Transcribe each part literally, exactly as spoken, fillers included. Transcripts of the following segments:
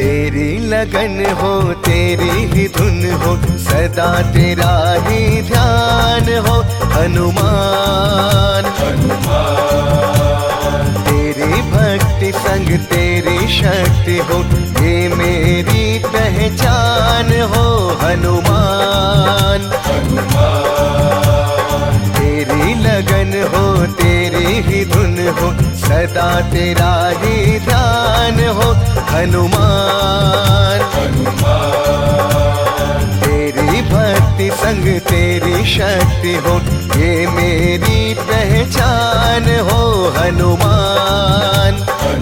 तेरी लगन हो तेरी ही धुन हो, सदा तेरा ही ध्यान हो हनुमान। तेरी भक्ति संग तेरी शक्ति हो, ये मेरी पहचान हो हनुमान। तेरी लगन हो तेरी ही धुन हो, सदा तेरा ही ध्यान हो हनुमान। तेरी भक्ति संग तेरी शक्ति हो, ये मेरी पहचान हो हनुमान।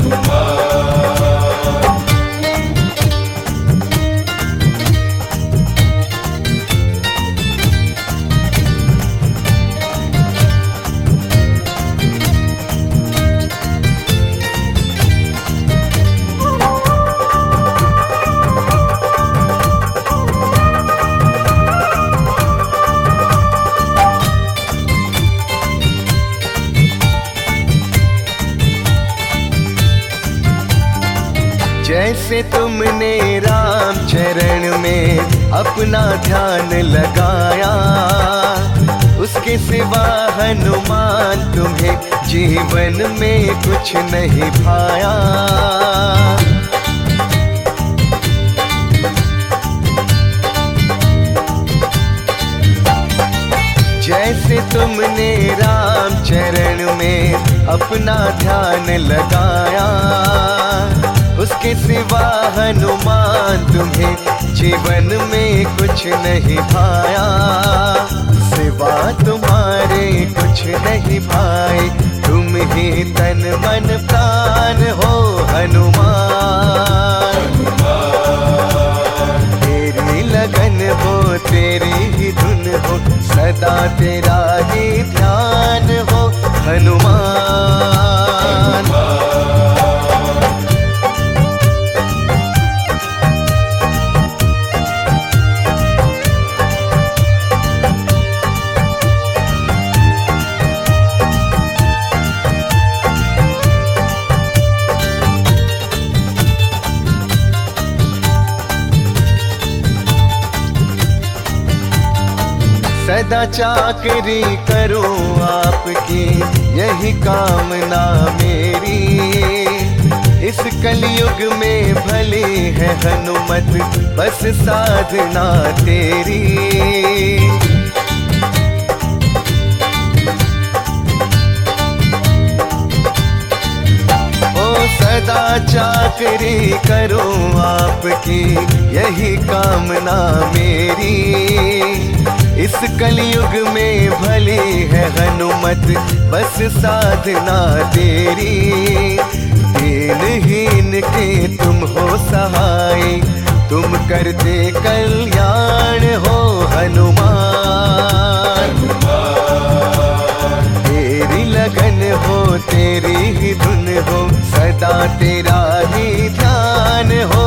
जैसे तुमने राम चरण में अपना ध्यान लगाया, उसके सिवा हनुमान तुम्हें जीवन में कुछ नहीं भाया। जैसे तुमने राम चरण में अपना ध्यान लगाया, उसके सिवा हनुमान तुम्हें जीवन में कुछ नहीं भाया। सिवा तुम्हारे कुछ नहीं भाई, तुम ही तन मन प्राण हो हनुमान। तेरी लगन हो तेरी ही धुन हो, सदा तेरा ही ध्यान हो हनुमान। सदा चाकरी करूं आपकी यही कामना मेरी, इस कलयुग में भली है हनुमत बस साधना तेरी। ओ सदा चाकरी करूं आपकी यही कामना मेरी, इस कलयुग में भली है हनुमत बस साधना तेरी। दीनहीन के तुम हो सहाय, तुम करते कल्याण हो हनुमान। तेरी लगन हो तेरी ही धुन हो, सदा तेरा ही ध्यान हो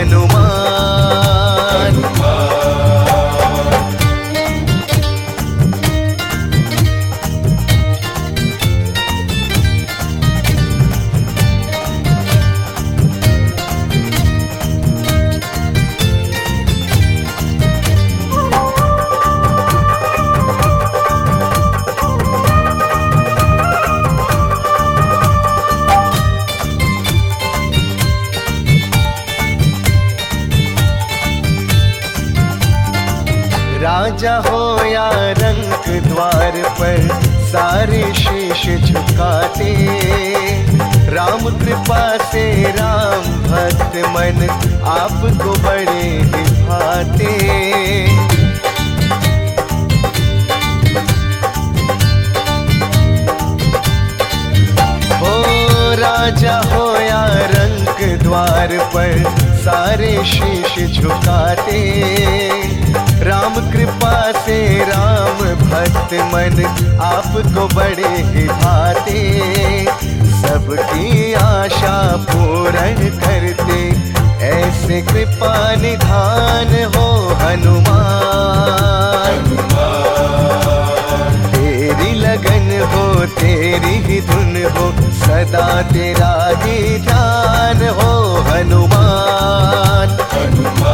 हनुमान। राजा हो या रंक द्वार पर सारे शीश झुकाते, राम कृपा से राम भक्त मन आपको बड़े ही भाते। हो राजा हो या रंक द्वार पर सारे शीश झुकाते, राम कृपा से राम भक्त मन आपको बड़े ही भाते। सबकी आशा पूर्ण करते ऐसे कृपा निधान हो हनुमान। तेरी लगन हो तेरी ही धुन हो, सदा तेरा ही ध्यान हो हनुमान। हनुमान